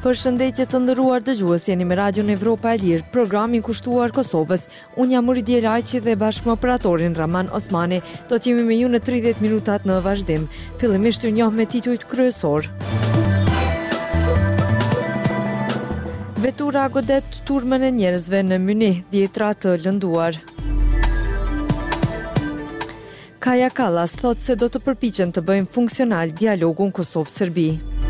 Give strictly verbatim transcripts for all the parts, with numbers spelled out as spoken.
Përshëndetje të nderuar dëgjues, jeni me Radion Evropa e Lirë, programi i kushtuar Kosovës. Unë jam Uridia Lajçi dhe bashkë me operatorin Raman Osmani do të jemi me ju në tridhjetë minutat në vazhdim. Fillimisht ju njoh me titujt kryesor. Vetura godet turmën e njerëzve në Mynih, dhjetra të lënduar. Kaja Kallas thot se do të përpiqen të bëjmë funksional dialogun Kosovë-Serbi.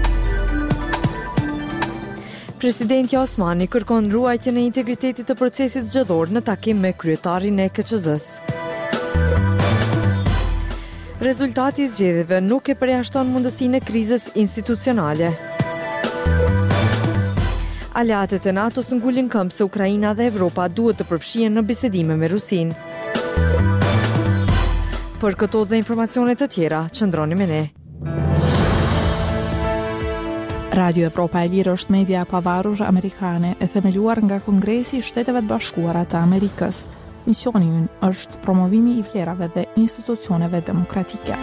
Presidenti Osmani kërkon ruajtjen e integritetit të procesit zgjedhor në takim me kryetarin e K Q Z-s. Rezultati i zgjedhjeve nuk e përjashton mundësinë e krizës institucionale. Aleatët e NATO-s ngulin këmbë se Ukraina dhe Evropa duhet të përfshihen në bisedime me Rusinë. Për këto dhe informacione të tjera, qëndroni me ne. Radio Evropa e Lirë është media e pavarur amerikane e themeluar nga Kongresi i Shteteve të Bashkuara të Amerikës. Misioni i ynë është promovimi i vlerave dhe institucioneve demokratike.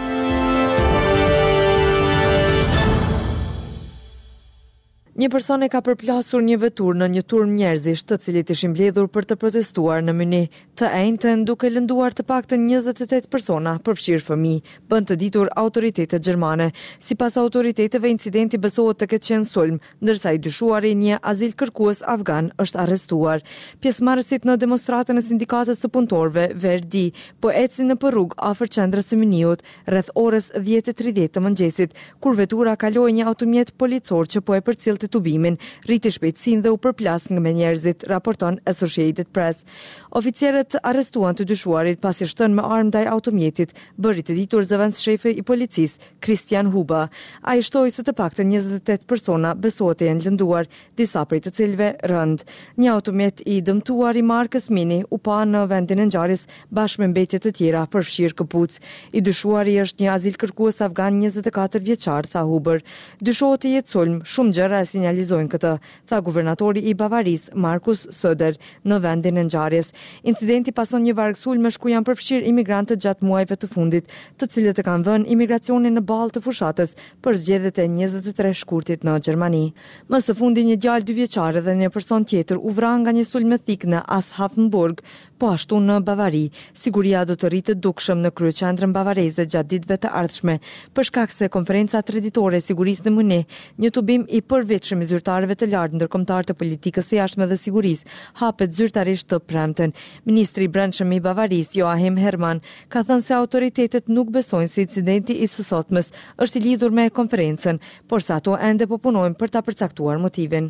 Një person e ka përplasur një vetur në një turm njerëzish, të cilit ishin mbledhur për të protestuar në Mynih. Të enjtën, duke lënduar të paktën njëzet e tetë persona, përfshirë fëmijë, bën të ditur autoritetet gjermane. Sipas autoriteteve, incidenti besohet të ketë qenë sulm, ndërsa i dyshuari, një azil kërkues afgan, është arrestuar. Pjesëmarrësit në demonstratën e sindikatës së punëtorëve, Verdi, po ecin në rrugë afër qendrës së Mynihut, rreth orës dhjetë e tridhjetë të mëngjesit, kur vetura kaloi një automjet policor që po e përcillte tubimin, rriti shpejtësinë dhe u përplas nga me njerëzit, raporton Associated Press. Oficierët arrestuan të dyshuarit pasi shtën me armë ndaj automjetit, bëri të ditur zëvendëshefi i policisë, Christian Huba. Ai shtoi se të paktën njëzet e tetë persona besohet të jenë lënduar, disa prej të cilëve rënd. Një automjet i dëmtuar i markës Mini u pa në vendin e ngjarjes bashkë me mbetje të tjera, përfshirë këpuc. I dyshuari është një azil kërkues afgan njëzet e katër vjeçar, tha Huber. Dyshohet të jetë sulm, shumë gjëra sinjalizojnë këtë, tha guvernatori i Bavarisë, Markus Söder, në vendin e ngjarjes. Incidenti pason një varg sulmesh ku janë përfshirë imigrantët gjatë muajve të fundit, të cilët e kanë vënë imigracionin në ballë të fushatës për zgjedhjet e njëzet e tre shkurtit në Gjermani. Më së fundi një djalë dy vjeçar dhe një person tjetër u vran nga një sulm thik në Aschaffenburg, po ashtu në Bavari. Siguria do të rritet dukshëm në kryeqendrën bavareze gjatë ditëve të ardhshme, për shkak se konferenca treditore e sigurisë në Mynih, një tubim i përveçshëm i zyrtarëve të lartë ndërkombëtar të politikës së jashtme dhe sigurisë, hapet zyrtarisht të premten. Ministri i Brendshëm i Bavarisë, Joachim Herrmann, ka thënë se autoritetet nuk besojnë se incidenti i së sotmes është i lidhur me konferencën, por sa ato ende po punojnë për ta përcaktuar motivin.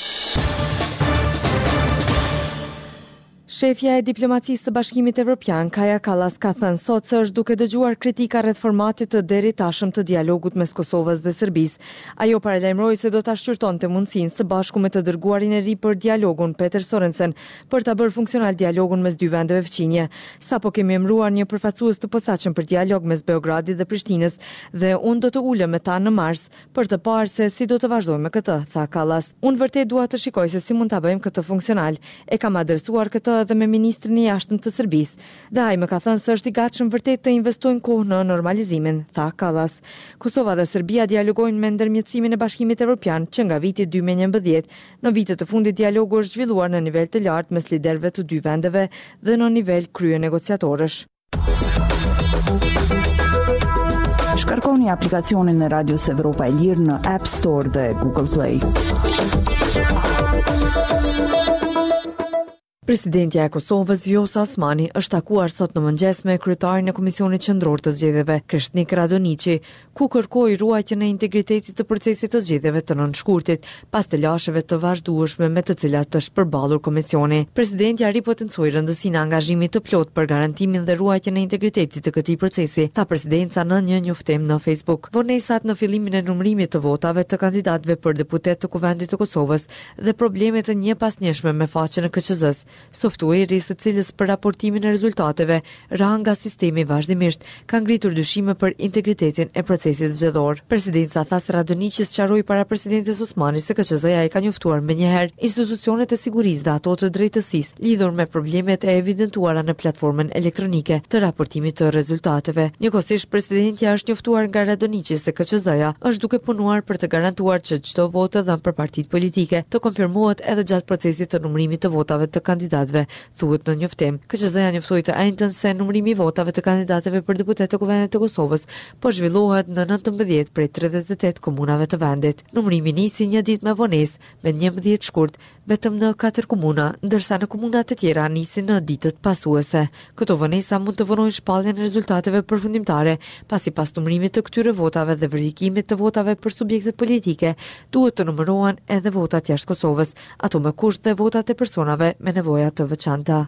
Shefja e diplomacisë së Bashkimit Evropian, Kaja Kallas, ka thënë sot se është duke dëgjuar kritika rreth formatit të deritashëm të dialogut mes Kosovës dhe Serbisë. Ajo paralajmëroi se do ta shqyrtonte mundësinë së bashku me të dërguarin e ri për dialogun, Peter Sorensen, për ta bërë funksional dialogun mes dy vendeve fqinje. Sapo kemi emëruar një përfaqësues të posaçëm për dialog mes Beogradit dhe Prishtinës dhe unë do të ulem me ta në mars për të parë se si do të vazhdojmë me këtë, tha Kallas. Unë vërtet dua të shikoj se si mund ta bëjmë këtë funksional. E kam adresuar këtë dhe me ministrin e jashtëm të Serbisë. Dhe ai më ka thënë se është i gatshëm vërtet të investojnë kohë në normalizimin, tha Kallas. Kosova dhe Serbia dialogojnë me ndërmjetësimin e Bashkimit Evropian që nga viti dy mijë e njëmbëdhjetë. Në vitet të fundit dialogu është zhvilluar në nivel të lartë mes liderëve të dy vendeve dhe në nivel krye negociatorësh. Shkarkoni aplikacionin e Radios Evropa e Lirë në App Store dhe Google Play. Presidentja e Kosovës, Vjosa Osmani, është takuar sot në mëngjes me kryetarin e Komisionit Qendror të Zgjedhjeve, Krishnik Radoniqi, ku kërkoi ruajtjen e integritetit të procesit të zgjedhjeve të nënshkurtit, pas të lasheve të vazhdueshme me të cilat është përballur komisioni. Presidentja ripotencoi rëndësinë e angazhimit të plot për garantimin dhe ruajtjen e integritetit të këtij procesi, tha presidenca në një njoftim në Facebook. Vonesat në fillimin e numërimit të votave të kandidatëve për deputet të Kuvendit të Kosovës dhe problemet të njëpasnjëshme me faqen e K Q Z-s Software-i së cilës për raportimin e rezultateve ra nga sistemi vazhdimisht ka ngritur dyshime për integritetin e procesit zgjedhor. Presidenca tha se Radoniqi sqaroi para presidentes Osmani se K Q Z-ja i ka njoftuar menjëherë institucionet e sigurisë dhe ato të drejtësisë lidhur me problemet e evidentuara në platformën elektronike të raportimit të rezultateve. Njëkohësisht presidentja është njoftuar nga Radoniqi se K Q Z-ja është duke punuar për të garantuar që çdo votë dhënë për partitë politike të konfirmohet edhe gjatë procesit të numërimit të votave të kandidatëve, thuhet në njoftim. K Q Z-ja njoftoi të njëjtën se numërimi i votave të kandidatëve për deputet të Kuvendit të Kosovës po zhvillohet në nëntëmbëdhjetë prej tridhjetë e tetë komunave të vendit. Numërimi nisi një ditë me vonesë, me njëmbëdhjetë shkurt, vetëm në katër komuna, ndërsa në komuna të tjera nisi në ditët pasuese. Këto vonesa mund të vonojnë shpalljen e rezultateve përfundimtare, pasi pas numërimit të këtyre votave dhe verifikimit të votave për subjektet politike, duhet të numërohen edhe votat jashtë Kosovës, ato me kusht dhe votat e personave me nevoja të veçanta.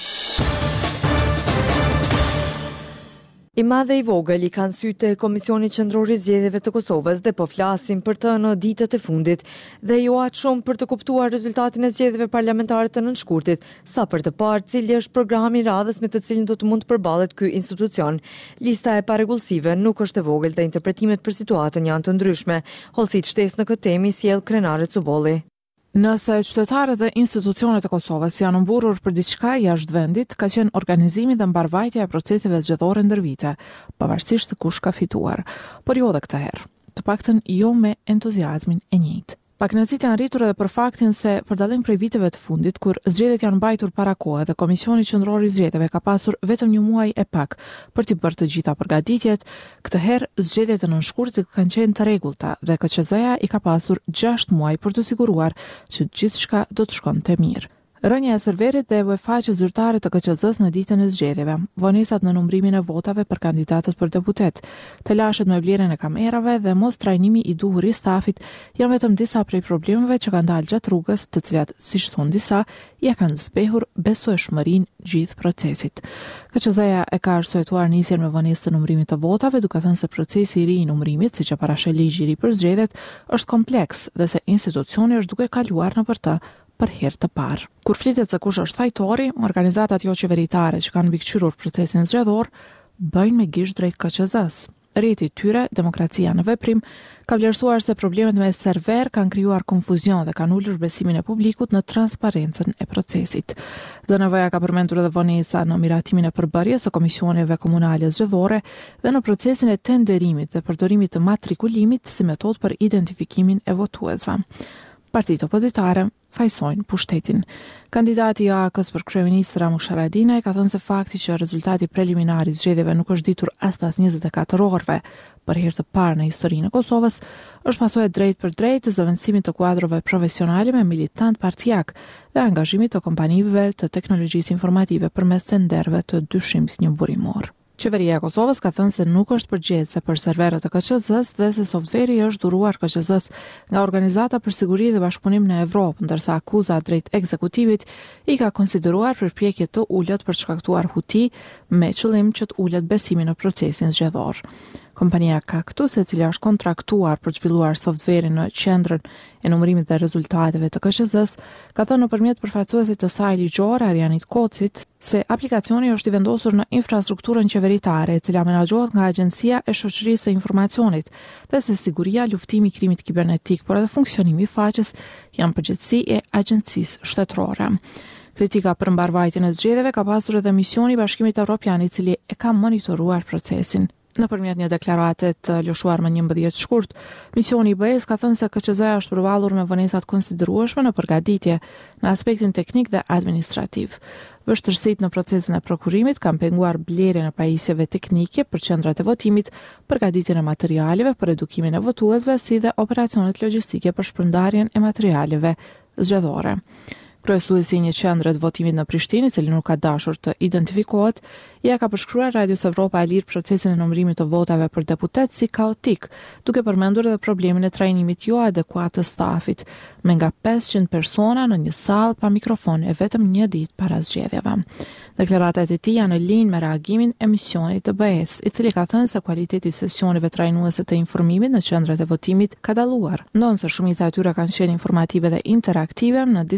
I madhe i vogël i kanë sytë e Komisioni Qendror i Zgjedhjeve të Kosovës dhe po flasin për të në ditët e fundit dhe jo aq shumë për të kuptuar rezultatin e zgjedhjeve parlamentare të nënshkurtit, sa për të parë cili është programi i radhës me të cilin do të mund të përballet ky institucion. Lista e parregullsive nuk është e vogël dhe interpretimet për situatën janë të ndryshme. Hollësit shtesë në këtë temë sjell Krenare Cubolli. Nëse qytetarët dhe institucionet e Kosovës janë mburur për diçka jashtë vendit, ka qenë organizimi dhe mbarvajtja e proceseve zgjedhore ndër vite, pavarësisht të kush ka fituar, por jo edhe këtë herë, të paktën jo me entuziazmin e njëjtë. Pakënaqësitë janë rritur edhe për faktin se, për dallim prej viteve të fundit, kur zgjedhjet janë mbajtur para kohë dhe Komisioni Qendror i Zgjedhjeve ka pasur vetëm një muaj e pak për t'i bërë të gjitha përgatitjet, këtë herë zgjedhjet e nënshkurtit kanë qenë të rregullta dhe K Q Z-ja i ka pasur gjashtë muaj për të siguruar që gjithçka do të shkonte mirë. Rënja e serverit dhe U E F A që zyrtare të K Q Z-s në ditën e zgjedhjeve, vonesat në numërimin e votave për kandidatët për deputet, telashet me vlerën e kamerave dhe mos trajnimi i duhur i stafit janë vetëm disa prej problemeve që kanë dalë gjatë rrugës, të cilat, siç thon disa, ja kanë zbehur besueshmërinë gjithë procesit. K Q Z-ja e ka arsyetuar nisjen me vonesë të numërimit të votave, duke thënë se procesi i ri i numërimit, siç e parashë ligji i ri për zgjedhjet, është kompleks dhe se institucioni është duke kaluar nëpër të për herë të parë. Kur flitet se kush është fajtori, organizatat jo qeveritare që kanë mbikëqyrur procesin zgjedhor bëjnë me gisht drejt K Q Z-s. Rrjeti i tyre, Demokracia në Veprim, ka vlerësuar se problemet me server kanë krijuar konfuzion dhe kanë ulur besimin e publikut në transparencën e procesit. D N V-ja ka përmendur edhe vonesa në miratimin e përbërjes së komisioneve komunale zgjedhore dhe në procesin e tenderimit dhe përdorimit të matrikulimit si metodë për identifikimin e votuesve. Partitë opozitare fajsojnë pushtetin. Kandidati i A K-s për kryeminist Ramush Haradinaj ka thënë se fakti që rezultati preliminar i zgjedhjeve nuk është ditur as pas njëzet e katër orëve për herë të parë në historinë e Kosovës, është pasojë drejt për drejt të zëvendësimit të kuadrove profesionale me militant partijak dhe angazhimit të kompanive të teknologjisë informative përmes tenderëve të dyshimit një burimor. Qeveria e Kosovës ka thënë se nuk është përgjegjëse për serverët e K Q Z-s dhe se softveri është dhuruar K Q Z-s nga Organizata për Siguri dhe Bashkëpunim në Evropë, ndërsa akuza drejt ekzekutivit i ka konsideruar përpjekje të ulët për të shkaktuar huti me qëllim që të ulët besimin në procesin zgjedhor. Kompania Kaktus, e cila është kontraktuar për të zhvilluar softverin në qendrën e numërimit dhe rezultateve të K Q Z-s, ka thënë nëpërmjet përfaqësuesit të saj ligjor, Arjanit Kocit, se aplikacioni është i vendosur në infrastrukturën qeveritare, e cila menaxhohet nga Agjencia e Shoqërisë së Informacionit, dhe se siguria, luftimi i krimit kibernetik, por edhe funksionimi i faqes janë përgjegjësi e agjencisë shtetërore. Kritika për mbarvajtjen e zgjedhjeve ka pasur edhe misioni i Bashkimit Evropian, i cili e ka monitoruar procesin. Nëpërmjet një deklarate të lëshuar më njëmbëdhjetë shkurt, misioni i B E S ka thënë se K Q Z-ja është përballur me vonesat konsiderueshme në përgatitje në aspektin teknik dhe administrativ. Vështirësitë në procesin e prokurimit kanë penguar blerjen e pajisjeve teknike për qendrat e votimit, përgatitjen e materialeve për edukimin e votuesve, si dhe operacionet logjistike për shpërndarjen e materialeve zgjedhore. Kryesuesi i një qendre të votimit në Prishtinë, i cili nuk ka dashur të identifikohet, ja ka përshkruar Radios Evropa e Lirë procesin e numërimit të votave për deputet si kaotik, duke përmendur edhe problemin e trajnimit jo adekuat të stafit, me nga pesëqind persona në një sallë pa mikrofon e vetëm një ditë para zgjedhjeve. Deklaratat e tij janë në linjë me reagimin e misionit të B E S, i cili ka thënë se kualiteti i sesioneve trajnuese të informimit në qendrat e votimit ka dalluar, ndonse shumica e tyre kanë qenë informative dhe interaktive, në disa raste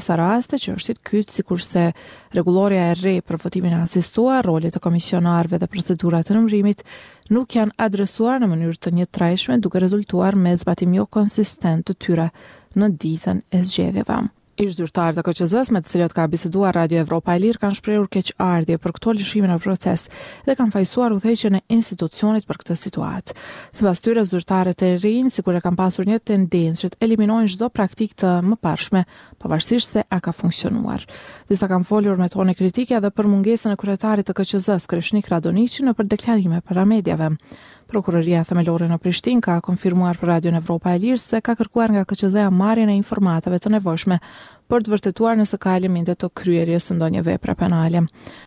të çështjet kyç, sikurse rregulloria e re për votimin e asistuar, rolet e komisionarëve dhe procedurat të numërimit nuk janë adresuar në mënyrë të njëtrajtshme, duke rezultuar me zbatim jo konsistent të tyre në ditën e zgjedhjeve. Ish zyrtarët e K Q Z-s me të cilët ka biseduar Radio Evropa e Lirë kanë shprehur keqardhje për këto lëshime në proces dhe kanë fajsuar udhëheqjen e institucionit për këtë situatë. Sipas tyre, zyrtarët e rinj sikur e kanë pasur një tendencë që të eliminojnë çdo praktikë të mëparshme, pavarësisht se a ka funksionuar. Disa kanë folur me tone kritike edhe për mungesën e kryetarit të K Q Z-s, Kreshnik Radoniqi, në për deklarime para mediave. Prokuroria themelore në Prishtinë ka konfirmuar për Radio Evropa e Lirë se ka kërkuar nga K Q Z-ja marrjen e informatave të nevojshme për të vërtetuar nëse ka elemente të kryerjes së ndonjë vepre penale.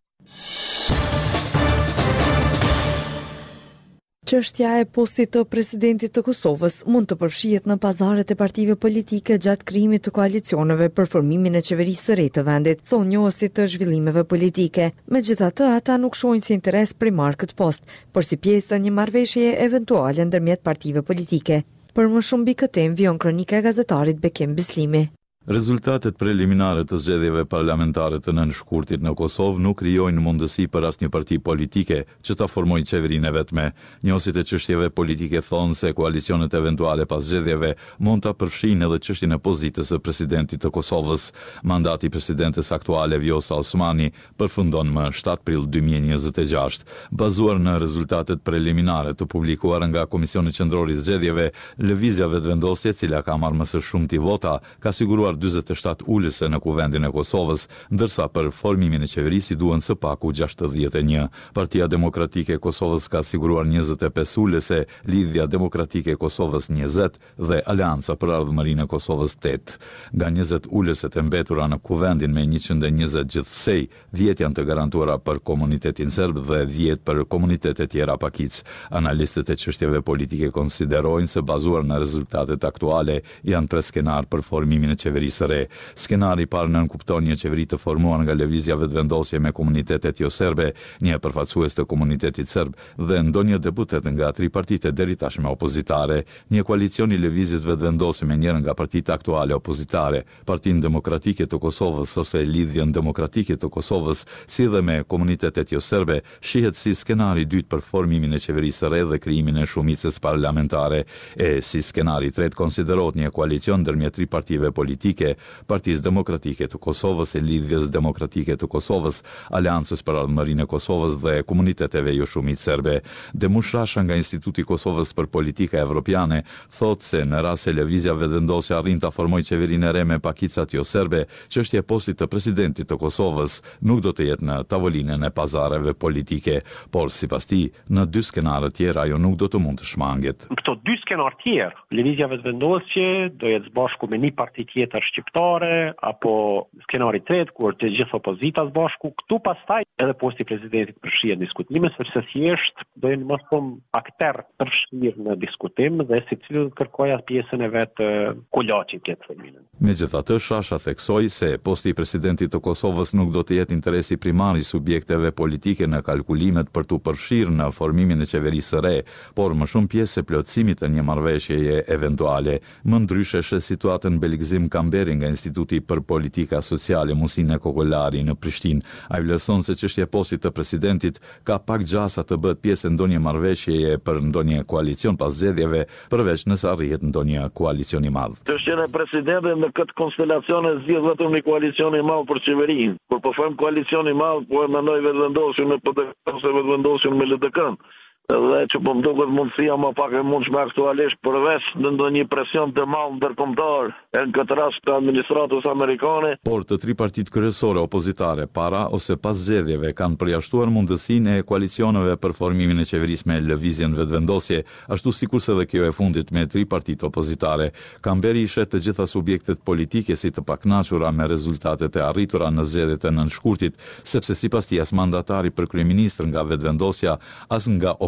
Çështja e postit të presidentit të Kosovës mund të përfshihet në pazaret e partive politike gjatë krijimit të koalicioneve për formimin e qeverisë së re të vendit, thonë njohësit të zhvillimeve politike. Megjithatë, ata nuk shohin si interes primar këtë post, por si pjesë të një marrëveshjeje eventuale ndërmjet partive politike. Për më shumë mbi këtë temë vjon kronika e gazetarit Bekim Bislimi. Rezultatet preliminare të zgjedhjeve parlamentare të nënshkurtit në Kosovë nuk krijojnë mundësi për asnjë parti politike që ta formojë qeverinë e vetme. Njohësit e çështjeve politike thonë se koalicionet eventuale pas zgjedhjeve mund ta përfshinë edhe çështjen e pozitës së presidentit të Kosovës. Mandati i presidentes aktuale Vjosa Osmani përfundon më shtatë prill dy mijë e njëzet e gjashtë. Bazuar në rezultatet preliminare të publikuara nga Komisioni Qendror i Zgjedhjeve, lëvizja vetëvendosje, e cila ka marrë më së shumti vota, ka siguruar njëzet e shtatë ulëse në Kuvendin e Kosovës, ndërsa për formimin e qeverisë duhen së paku gjashtëdhjetë e një. Partia Demokratike e Kosovës ka siguruar njëzet e pesë ulëse, Lidhja Demokratike e Kosovës njëzet dhe Aleanca për Ardhmërinë e Kosovës tetë. Nga njëzet ulëset e mbetura në Kuvendin me njëqind e njëzet gjithsej, dhjetë janë të garantuara për komunitetin serb dhe dhjetë për komunitete tjera pakic. Analistët e çështjeve politike konsiderojnë se bazuar në rezultatet aktuale janë tre skenar për formimin e qeverisë së re. Skenari i parë nënkupton një qeveri të formuar nga lëvizja vetëvendosje me komunitetet jo serbe, një përfaqësues të komunitetit serb dhe ndonjë deputet nga tri partitë deri tashme opozitare, një koalicion i lëvizjes vetëvendosje me njërin nga partitë aktuale opozitare, Partinë Demokratike të Kosovës ose Lidhjen Demokratike të Kosovës, si dhe me komunitetet jo serbe, shihet si skenari i dytë për formimin e qeverisë së re dhe krijimin e shumicës parlamentare, e si skenari i tretë konsiderohet një koalicion ndërmjet tri partive politike, Partisë Demokratike të Kosovës, e Lidhjes Demokratike të Kosovës, Aleancës për Ardhmërinë e Kosovës dhe komuniteteve jo shumicë serbe. Demush Rasha nga Instituti i Kosovës për Politika Evropiane thotë se në rast se lëvizja vetëvendosje arrin ta formojë qeverinë e re me pakicat jo serbe, çështja e postit të presidentit të Kosovës nuk do të jetë në tavolinën e pazareve politike, por sipas tij, në dy skenare tjera ajo nuk do të mund të shmanget. Këto dy skenar tjerë, lëvizja vetëvendosje do jetë së bashku me një parti tjetër shqiptare, apo skenari i tretë kur të gjithë opozita së bashku, këtu pastaj edhe posti i presidentit përfshihet në diskutime, sepse thjesht do jenë më shumë akter përfshirë në diskutim dhe secili do të kërkojë pjesën e vet kulaçit këtë formimin. Megjithatë, Shasha theksoi se posti i presidentit të Kosovës nuk do të jetë interesi primar i subjekteve politike në kalkulimet për të përfshirë në formimin e qeverisë së re, por më shumë pjesë e plotësimit të një marrëveshjeje eventuale. Më ndryshe shë situatën Belgzim Kamberi nga Instituti për Politika Sociale Musine Kokolari në Prishtinë. Ai vlerëson se çështja e postit të presidentit ka pak gjasa të bëhet pjesë e ndonjë marrëveshjeje për ndonjë koalicion pas zgjedhjeve, përveç nëse arrihet ndonjë koalicion i madh. Çështja e presidentit në këtë konstelacion e zgjidh vetëm një koalicion i madh për qeverinë. Kur po them koalicion i madh, po e mendoj vetëvendosjen me P D K ose vetëvendosjen me L D K-n. Dhe që po më duket mundësia më pak e mundshme aktualisht përveç në ndonjë presion të madh ndërkombëtar, e në këtë rast të administratës amerikane. Por të tri partitë kryesore opozitare para ose pas zgjedhjeve kanë përjashtuar mundësinë e koalicioneve për formimin e qeverisë me lëvizjen vetëvendosje, ashtu sikurse edhe kjo e fundit me tri partitë opozitare. Kamberi i shet të gjitha subjektet politike si të pakënaqura me rezultatet e arritura në zgjedhjet e nënshkurtit, sepse sipas tij as mandatari për kryeministër nga vetëvendosja, as nga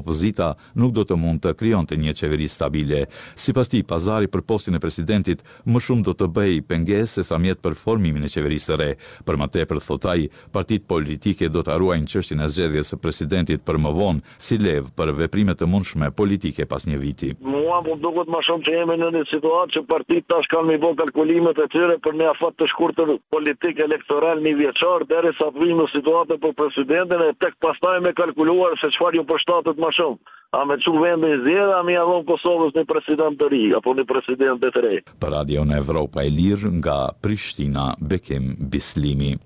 opozita nuk do të mund të krijonte një qeveri stabile. Sipas tij, pazari për postin e presidentit më shumë do të bëjë pengesë se sa mjet për formimin e qeverisë së re. Për më tepër, thot ai, partitë politike do të ruajnë çështjen e zgjedhjes së presidentit për më vonë si levë për veprime të mundshme politike pas një viti. Mua më duket më shumë që jemi në një situatë që partitë tash kanë më bë kalkulimet e tyre për një afat të shkurtër politik elektoral një vjeçar derisa të vijmë në situatë për presidentin e tek pastaj me kalkuluar se çfarë ju përshtatet më shumë. A me çu vendi i zgjedhë, a mi avon Kosovës një president të ri apo një president të re. Për Radio në Evropa e Lirë nga Prishtina, Bekim Bislimi.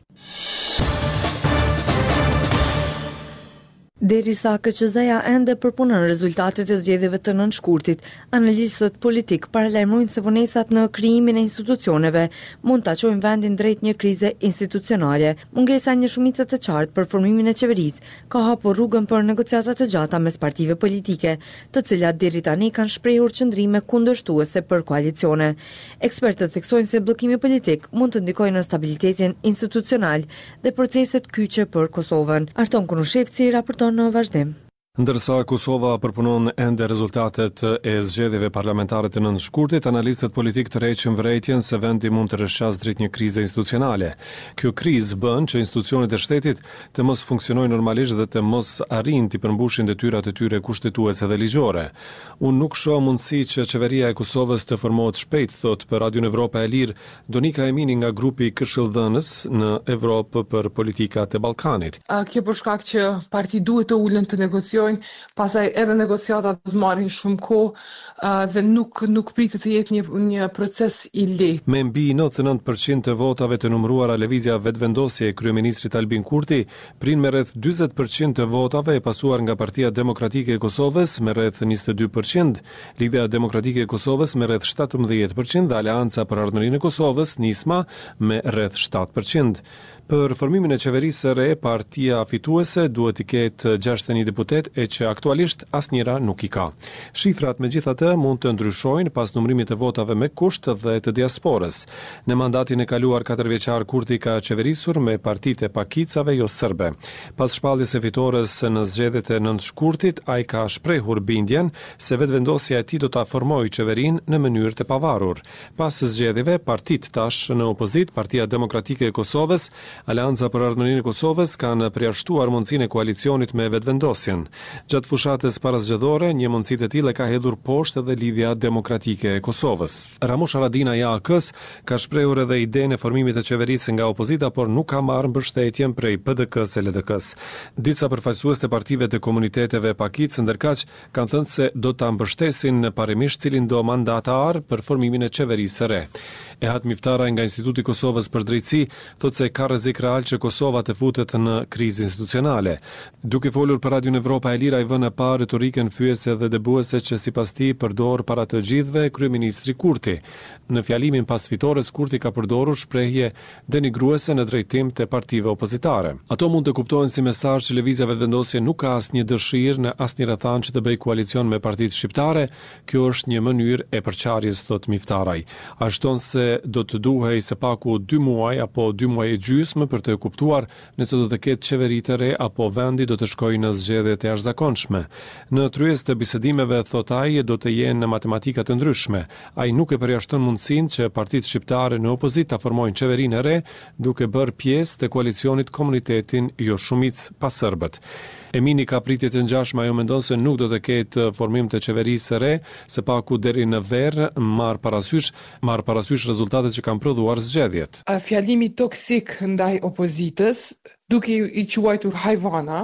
Derisa K Q Z-ja ende përpunon rezultatet e zgjedhjeve të nënshkurtit, analistët politik paralajmërojnë se vonesat në krijimin e institucioneve mund ta çojnë vendin drejt një krize institucionale. Mungesa e një shumice të qartë për formimin e qeverisë ka hapur rrugën për negociata të gjata mes partive politike, të cilat deri tani kanë shprehur qëndrime kundërshtuese për koalicione. Ekspertët theksojnë se bllokimi politik mund të ndikojë në stabilitetin institucional dhe proceset kyçe për Kosovën. Arton Kunushevci raporton në vazhdim. Ndërsa Kosova përpunon ende rezultatet e zgjedhjeve parlamentare të nënshkurtit, analistët politik të reqin vërejtjen se vendi mund të rreshqas drejt një krize institucionale. Kjo krizë bën që institucionet e shtetit të mos funksionojnë normalisht dhe të mos arrin të përmbushin detyrat e tyre kushtetuese dhe ligjore. Unë nuk shoh mundësi që qeveria e Kosovës të formohet shpejt, thot për Radio Evropa e Lirë Donika Emini nga grupi Këshilldhënës në Evropë për politikat e Ballkanit. Kjo për shkak që parti duhet të ulen të negociojnë, pastaj edhe negociatat do të marrin shumë kohë uh, dhe nuk nuk pritet të jetë një një proces i lehtë. Me mbi nëntëdhjetë e nëntë përqind të votave të numëruara lëvizja vetëvendosje e kryeministrit Albin Kurti prin me rreth dyzet përqind të votave e pasuar nga Partia Demokratike e Kosovës me rreth njëzet e dy përqind, Lidhja Demokratike e Kosovës me rreth shtatëmbëdhjetë përqind dhe Aleanca për Ardhmërinë e Kosovës, Nisma, me rreth shtatë përqind. Për formimin e qeverisë së re, partia fituese duhet të ketë gjashtëdhjetë e një deputet e që aktualisht asnjëra nuk i ka. Shifrat megjithatë mund të ndryshojnë pas numërimit të votave me kusht dhe të diasporës. Në mandatin e kaluar katërvjeçar Kurti ka qeverisur me partitë e pakicave jo serbe. Pas shpalljes së fitores në zgjedhjet e nëntëshkurtit, ai ka shprehur bindjen se vetëvendosja e tij do ta formojë qeverinë në mënyrë të pavarur. Pas zgjedhjeve, partitë tash në opozit, Partia Demokratike e Kosovës, Aleanca për Ardhmërinë e Kosovës kanë përjashtuar mundësinë e koalicionit me vetëvendosjen. Gjatë fushatës parasgjedhore, një mundësi të tillë ka hedhur poshtë edhe Lidhja Demokratike e Kosovës. Ramush Haradinaj A K-s ka shprehur edhe idenë e formimit të qeverisë nga opozita, por nuk ka marrë mbështetjen prej P D K-s e L D K-s. Disa përfaqësues të partive të komuniteteve pakicë ndërkaq kanë thënë se do ta mbështesin parimisht cilin do mandatar për formimin e qeverisë së re. Ehat Miftaraj nga Instituti i Kosovës për Drejtësi thotë se ka rrezik real që Kosova të futet në krizë institucionale. Duke folur për Radio Evropa e Lirë, ai vënë pa retorikën fyese dhe debuese që sipas tij përdor para të gjithëve kryeministri Kurti. Në fjalimin pas fitores, Kurti ka përdorur shprehje denigruese në drejtim të partive opozitare. Ato mund të kuptohen si mesazh që lëvizja vetëvendosje nuk ka asnjë dëshirë në asnjë rrethan që të bëjë koalicion me partitë shqiptare. Kjo është një mënyrë e përçarjes, thot Miftaraj. Ai shton se do të duhej së paku dy muaj apo dy muaj e gjysmë për të kuptuar nëse do të ketë qeveri të re apo vendi do të shkojë në zgjedhje të jashtëzakonshme. Në tryezë të bisedimeve, thot ai, do të jenë në matematika të ndryshme. Ai nuk e përjashton mundësinë që partitë shqiptare në opozitë ta formojnë qeverinë e re, duke bërë pjesë të koalicionit Komunitetin jo shumicë pa serbët. Emini ka pritje të ngjashme, ajo mendon se nuk do të ketë formim të qeverisë së re, së paku deri në verë marr parasysh, marr parasysh rezultatet që kanë prodhuar zgjedhjet. Fjalimi toksik ndaj opozitës, duke i quajtur hajvana,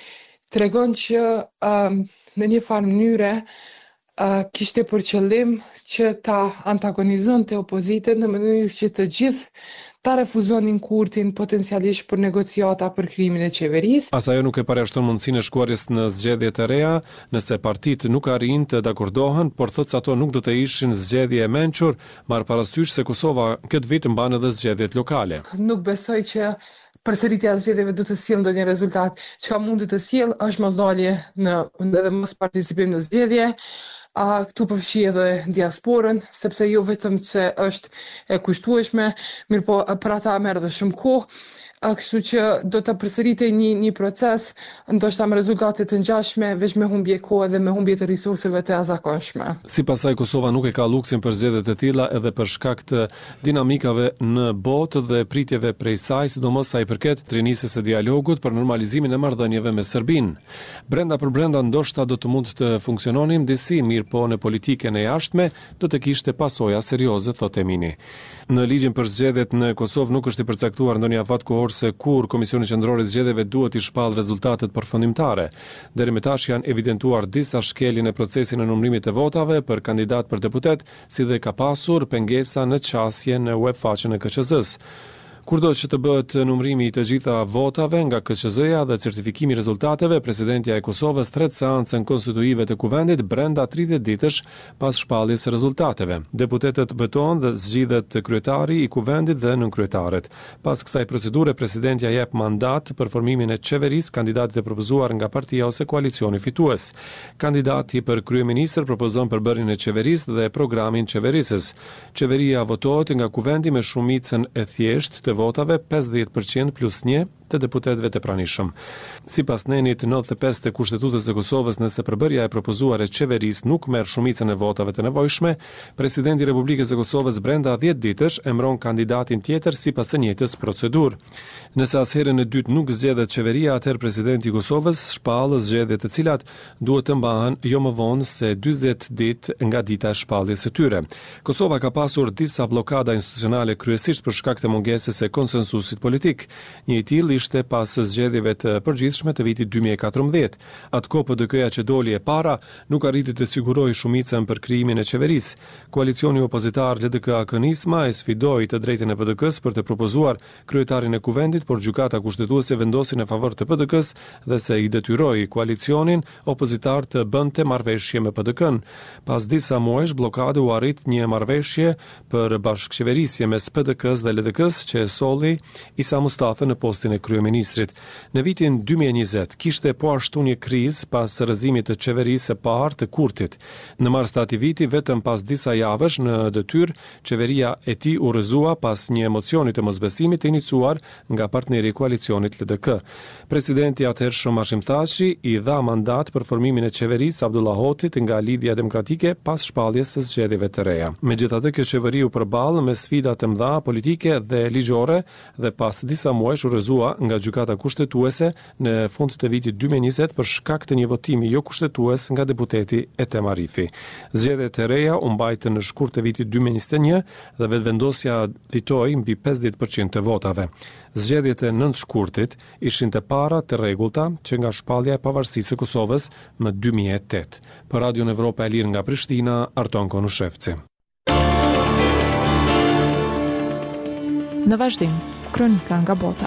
tregon që um, në një farë mënyre uh, kishte për qëllim që ta antagonizonte opozitën në mënyrë që të gjithë ta refuzonin Kurtin potencialisht për negociata për krijimin e qeverisë. As ajo nuk e parashton mundësinë e shkuarjes në zgjedhje të reja, nëse partitë nuk arrin të dakordohen, por thotë se ato nuk do të ishin zgjedhje e mençur, marr parasysh se Kosova këtë vit mban edhe zgjedhjet lokale. Nuk besoj që përsëritja e zgjedhjeve do të sjellë ndonjë rezultat. Çka mund të sjellë është mosdalje në edhe mos participim në zgjedhje. A këtu përfshi edhe diasporën, sepse jo vetëm që është e kushtueshme, mirë po për ata merr edhe shumë kohë. kështu që do të përsëritej një, një proces, ndoshta me rezultate të ngjashme, veç me humbje kohe dhe me humbje të resurseve të jashtëzakonshme. Sipas saj, Kosova nuk e ka luksin për zgjedhje të tilla edhe për shkak të dinamikave në botë dhe pritjeve prej saj, sidomos sa i përket rinisjes së dialogut për normalizimin e marrëdhënieve me Serbinë. Brenda për brenda ndoshta do të mund të funksiononin disi, mirë po në politikën e jashtme do të kishte pasoja serioze, thotë Emini. Në ligjin për zgjedhjet në Kosovë nuk është i përcaktuar ndonjë afat kohor se kur Komisioni Qendror i Zgjedhjeve duhet të shpallë rezultatet përfundimtare. Deri më tash janë evidentuar disa shkelje në procesin e numërimit të votave për kandidat për deputet, si dhe ka pasur pengesa në qasje në web faqen e K Q Z-s. Kurdo që të bëhet numërimi i të gjitha votave nga K Q Z-ja dhe certifikimi i rezultateve, presidentja e Kosovës tret seancën konstituive të kuvendit brenda tridhjetë ditësh pas shpalljes së rezultateve. Deputetët betohen dhe zgjidhet kryetari i kuvendit dhe nënkryetaret. Pas kësaj procedure, presidentja jep mandat për formimin e qeverisë kandidatit e propozuar nga partia ose koalicioni fitues. Kandidati për kryeministër propozon përbërjen e qeverisë dhe programin qeverisës. Qeveria votohet nga kuvendi me shumicën e thjeshtë të votave pesëdhjetë përqind plus një të deputetëve të pranishëm. Sipas nenit nëntëdhjetë e pesë të Kushtetutës së Kosovës, nëse përbërja e propozuar e qeverisë nuk merr shumicën e votave të nevojshme, presidenti i Republikës së Kosovës brenda dhjetë ditësh emëron kandidatin tjetër sipas së njëjtës procedurë. Nëse asherën e dytë nuk zgjedhet qeveria, atëherë presidenti i Kosovës shpall zgjedhje të cilat duhet të mbahen jo më vonë se dyzet ditë nga dita e shpalljes së tyre. Kosova ka pasur disa bllokada institucionale kryesisht për shkak të mungesës së konsensusit politik. Një i tillë ishte pas zgjedhjeve të përgjithshme të vitit dy mijë e katërmbëdhjetë. Atko P D K-ja që doli e para nuk arriti të sigurojë shumicën për krijimin e qeverisë. Koalicioni opozitar L D K-Akënisma e sfidoi të drejtën e P D K-s për të propozuar kryetarin e kuvendit, por gjykata kushtetuese vendosi në favor të P D K-s dhe se i detyroi koalicionin opozitar të bënte marrëveshje me P D K-n. Pas disa muajsh bllokade u arrit një marrëveshje për bashkëqeverisje mes P D K-s dhe L D K-s që e solli Isa Mustafa në postin e kryeministrit. Në vitin dy mijë e njëzet kishte po ashtu një krizë pas rrëzimit të qeverisë së parë të Kurtit. Në mars të atij viti, vetëm pas disa javësh në detyrë, qeveria e tij u rrëzua pas një emocioni të mosbesimit të iniciuar nga partneri i koalicionit L D K. Presidenti atëhershëm Hashim Thaçi i dha mandat për formimin e qeverisë Abdullah Hoxhit nga Lidhja Demokratike pas shpalljes së zgjedhjeve të reja. Megjithatë, kjo qeveri u përball me sfida të mëdha politike dhe ligjore dhe pas disa muajsh u rrëzua nga gjykata kushtetuese në fund të vitit dy mijë e njëzet për shkak të një votimi jo kushtetues nga deputeti Etem Arifi. Zgjedhjet e reja u mbajtën në shkurt të vitit dy mijë e njëzet e një dhe vetvendosja fitoi mbi pesëdhjetë përqind të votave. Zgjedhjet e nëntë shkurtit ishin të para të rregullta që nga shpallja e pavarësisë së Kosovës më dy mijë e tetë. Për Radion Evropa e Lirë nga Prishtina, Arton Konushevci. Në vazhdim, kronika nga bota.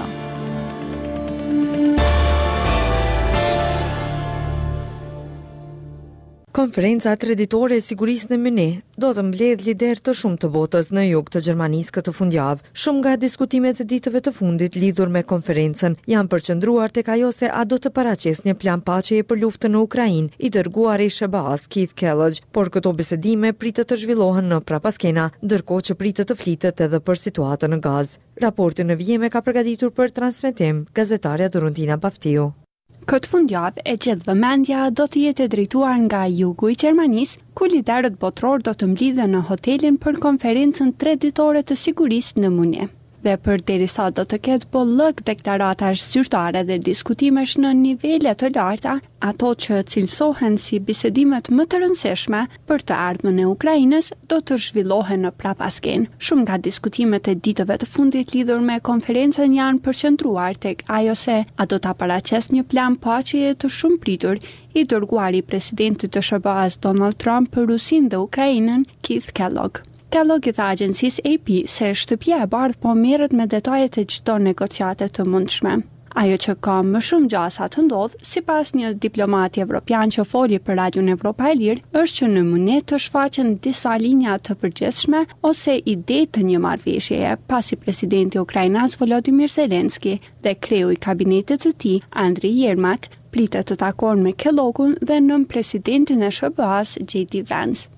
Konferenca Treditore e Sigurisë në Münih do të mbledh lider të shumë të botës në jug të Gjermanisë këtë fundjavë. Shumë nga diskutimet e ditëve të fundit lidhur me konferencën janë përqendruar tek ajo se a do të paraqesë një plan paqeje për luftën në Ukrainë i dërguar i S B A-s Keith Kellogg, por këto bisedime pritet të zhvillohen në prapaskena, ndërkohë që pritet të flitet edhe për situatën në Gazë. Raportin në vijim e ka përgatitur për transmetim gazetarja Doruntina Baftiu. Këtë fundjavë e gjithë vëmendja do të jetë drejtuar nga jugu i Gjermanisë, ku liderët botror do të mblidhen në hotelin për konferencën treditore të sigurisë në Münih. Dhe për derisa do të ketë bollëk deklaratash zyrtare dhe diskutimesh në nivele të larta, ato që cilësohen si bisedimet më të rëndësishme për të ardhmen e Ukrainës do të zhvillohen në prapaskenë. Shumë nga diskutimet e ditëve të fundit lidhur me konferencën janë përqendruar tek ajo se a do ta paraqesë një plan paqeje të shumë pritur i dërguar i presidentit të S B A-s Donald Trump për Rusinë dhe Ukrainën, Keith Kellogg. Kellogg i tha agjencisë A P se shtëpia e bardhë po merret me detajet e çdo negociate të mundshme. Ajo që ka më shumë gjasa të ndodh, sipas një diplomati evropian që foli për Radion Evropa e Lirë, është që në Münih të shfaqen disa linja të përgjithshme ose ide të një marrëveshjeje, pasi presidenti ukrainas Volodymyr Zelensky dhe kreu i kabinetit të tij, Andriy Yermak, pritet të takohen me Kelloggun dhe nën presidentin e S B A-s J D Vance.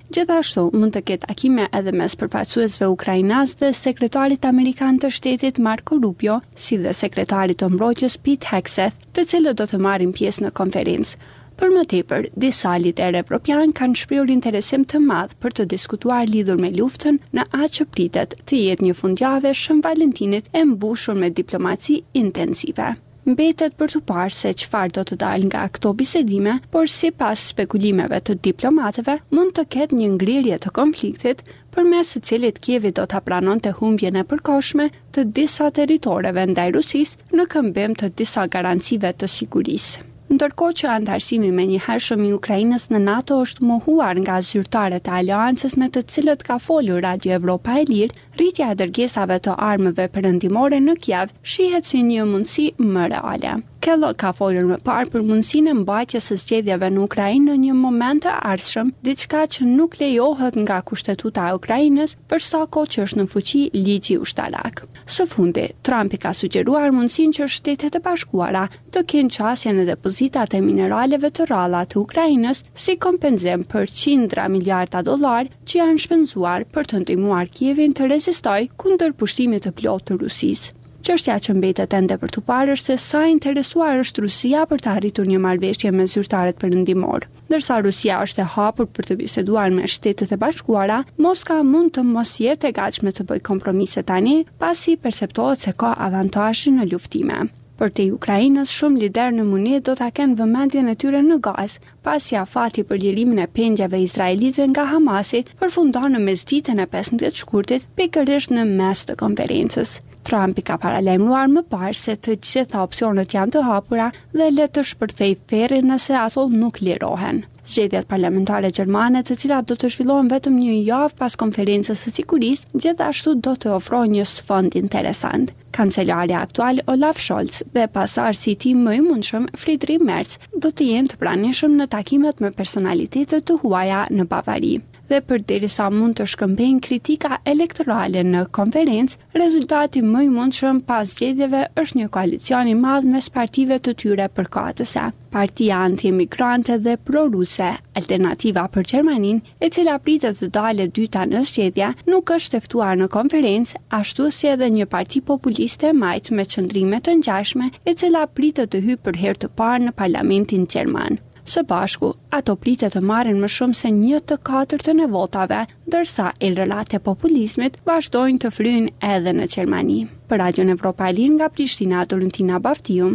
Gjithashtu, mund të ketë takime edhe mes përfaqësuesve ukrainas dhe sekretarit amerikan të shtetit Marco Rubio, si dhe sekretarit të mbrojtjes Pete Hegseth, të cilët do të marrin pjesë në konferencë. Për më tepër, disa liderë evropian kanë shprehur interesim të madh për të diskutuar lidhur me luftën në atë që pritet të jetë një fundjavë Shën Valentinit e mbushur me diplomaci intensive. Mbetet për të parë se çfarë do të dalë nga këto bisedime, por sipas spekulimeve të diplomatëve, mund të ketë një ngrirje të konfliktit përmes së cilit Kievi do ta pranonte humbjen e përkohshme të disa territoreve ndaj Rusisë në këmbim të disa garancive të sigurisë. Ndërkohë që antarësimi me një hershëm i Ukrainës në NATO është mohuar nga zyrtarët e aleancës me të cilët ka folur Radio Evropa e Lirë, rritja e dërgesave të armëve perëndimore në Kiev shihet si një mundësi më reale. Kellogg ka folur më parë për mundësinë e mbajtjes së zgjedhjeve në Ukrainë në një moment të ardhshëm, diçka që nuk lejohet nga kushtetuta e Ukrainës për sa kohë që është në fuqi ligji ushtarak. Së fundi, Trumpi ka sugjeruar mundësinë që Shtetet e Bashkuara të kenë qasje në depozitat e mineraleve të rralla të Ukrainës si kompenzim për qindra miliarda dollar që janë shpenzuar për të ndihmuar Kievin të rezistojë kundër pushtimit të plotë të Rusisë. Çështja që mbetet ende për tu parë është se sa interesuar është Rusia për të arritur një marrëveshje me zyrtarët perëndimor. Ndërsa Rusia është e hapur për të biseduar me Shtetet e Bashkuara, Moska mund të mos jetë e gatshme të bëjë kompromise tani, pasi perceptohet se ka avantazhe në luftime. Për te Ukrainës, shumë lider në Munich do ta kenë vëmendjen e tyre në Gazë, pasi afati për lirimin e pengjave izraelite nga Hamasi përfundon në mesditën e pesëmbëdhjetë shkurtit, pikërisht në mes të konferencës. Trumpi ka paralajmëruar më parë se të gjitha opsionet janë të hapura dhe le të shpërthej ferrin nëse ato nuk lirohen. Zgjedhjet parlamentare gjermane, të cilat do të zhvillohen vetëm një javë pas konferencës së sigurisë, gjithashtu do të ofrojnë një sfond interesant. Kancelari aktual Olaf Scholz dhe pasardhësi i tij më i mundshëm Friedrich Merz do të jenë të pranishëm në takimet me personalitetet të huaja në Bavari. Dhe përderisa mund të shkëmbejnë kritika elektorale në konferencë, rezultati më i mundshëm pas zgjedhjeve është një koalicion i madh mes partive të tyre përkatëse. Partia anti-emigrante dhe pro-ruse, Alternativa për Gjermaninë, e cila pritet të dalë e dyta në zgjedhje, nuk është e ftuar në konferencë, ashtu si edhe një parti populiste majt me qëndrime të ngjashme, e cila pritet të hyjë për herë të parë në parlamentin gjerman. Së bashku, ato pritet të marrin më shumë se një të katërtën e votave, ndërsa elrelat e populizmit vazhdojnë të fryjnë edhe në Gjermani. Për Radion Evropa e Lirë nga Prishtina, Dolentina Baftiu.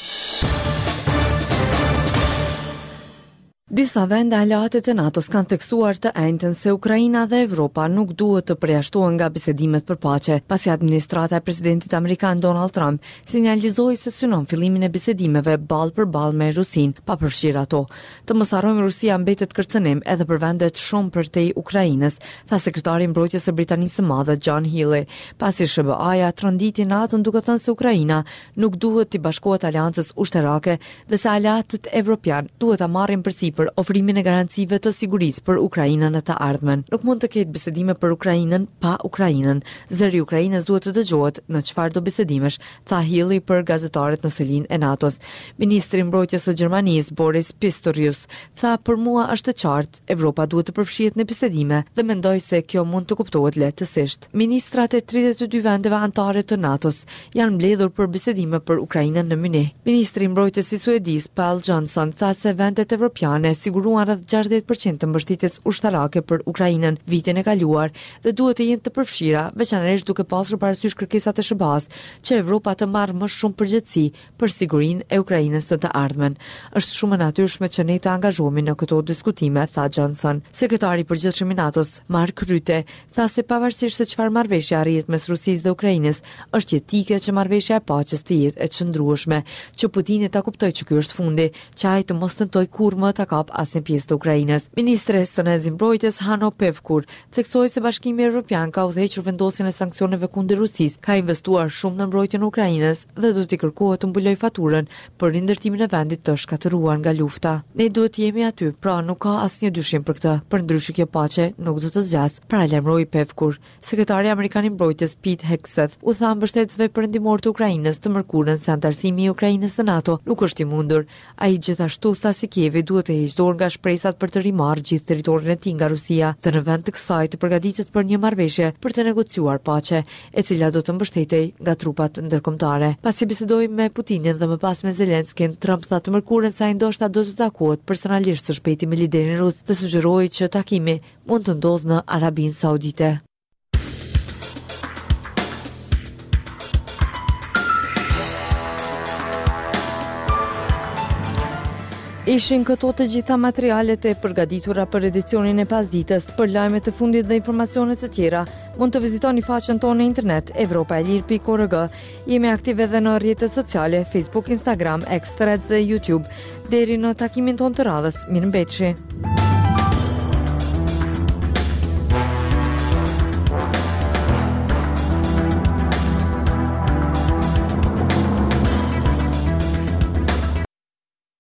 Disa vende aleate të NATO-s kanë theksuar të njëjtën se Ukraina dhe Evropa nuk duhet të përjashtohen nga bisedimet për paqe, pasi administrata e presidentit amerikan Donald Trump sinjalizoi se synon fillimin e bisedimeve ball për ball me Rusinë, pa përfshirë ato. Të mos harrojmë, Rusia mbetet kërcënim edhe për vendet shumë përtej Ukrainës, tha sekretari i mbrojtjes së Britanisë së Madhe John Healey, pasi S B A-ja tronditi natën duke thënë se Ukraina nuk duhet të bashkohet aleancës ushtarake dhe se aleatët evropian duhet ta marrin përsipër për ofrimin e garancive të sigurisë për Ukrainën e të ardhmen. Nuk mund të ketë bisedime për Ukrainën pa Ukrainën. Zëri i Ukrainës duhet të dëgjohet në çfarë do bisedimesh, tha Healey për gazetarët në selinë e NATO-s. Ministri i mbrojtjes së Gjermanisë Boris Pistorius tha: "Për mua është e qartë, Evropa duhet të përfshihet në bisedime dhe mendoj se kjo mund të kuptohet lehtësisht." Ministrat e tridhjetë e dy vendeve anëtare të NATO-s janë mbledhur për bisedime për Ukrainën në Munich. Ministri i mbrojtjes i Suedis Paul Johnson tha se vendet evropiane siguruan rreth gjashtëdhjetë përqind të mbështetjes ushtarake për Ukrainën vitin e kaluar dhe duhet të jenë të përfshira, veçanërisht duke pasur parasysh kërkesat e S B A-s që Evropa të marrë më shumë përgjegjësi për sigurinë e Ukrainës së të ardhmen. Është shumë e natyrshme që ne të angazhohemi në këto diskutime, tha Johnson. Sekretari i përgjithshëm i NATO-s Mark Rutte tha se pavarësisht se çfarë marrëveshje arrihet mes Rusisë dhe Ukrainës, është jetike që marrëveshja e paqes të jetë e çndrueshme, që Putini ta kuptojë që ky është fundi, që ai të mos tentojë kurrë më ta kap asnjë pjesë të Ukrainës. Ministre estoneze i mbrojtjes Hanno Pevkur theksoi se Bashkimi Evropian ka udhëhequr vendosjen e sanksioneve kundër Rusisë, ka investuar shumë në mbrojtjen e Ukrainës dhe do t'i kërkohet të mbulojë faturën për rindërtimin e vendit të shkatëruar nga lufta. Ne duhet të jemi aty, pra nuk ka asnjë dyshim për këtë. Përndryshe kjo paqe nuk do të zgjas, paralajmëroi Pevkur. Sekretari amerikan i mbrojtjes Pete Hegseth u tha mbështetësve perëndimor të Ukrainës të mërkurën se antarësimi i Ukrainës në NATO nuk është i mundur. Ai gjithashtu tha se Kievi duhet të heqdor nga shpresat për të rimarrë gjithë territorin e tij nga Rusia dhe në vend të kësaj të përgatitet për një marrëveshje për të negociuar paqe, e cila do të mbështetej nga trupat ndërkombëtare. Pasi bisedoi me Putinin dhe më pas me Zelenskin, Trump tha të mërkurën se ai ndoshta do të takohet personalisht së shpejti me liderin rus dhe sugjeroi që takimi mund të ndodhë në Arabinë Saudite. Ishin këto të gjitha materialet e përgatitura për edicionin e pasdites. Për lajmet të fundit dhe informacionet të tjera, mund të vizitoni faqen tonë në internet evropa e lirë pikë org. Jemi aktive edhe në rrjetet sociale, Facebook, Instagram, X, Threads dhe YouTube. Deri në takimin tonë të radhës, mirëmbëjtje.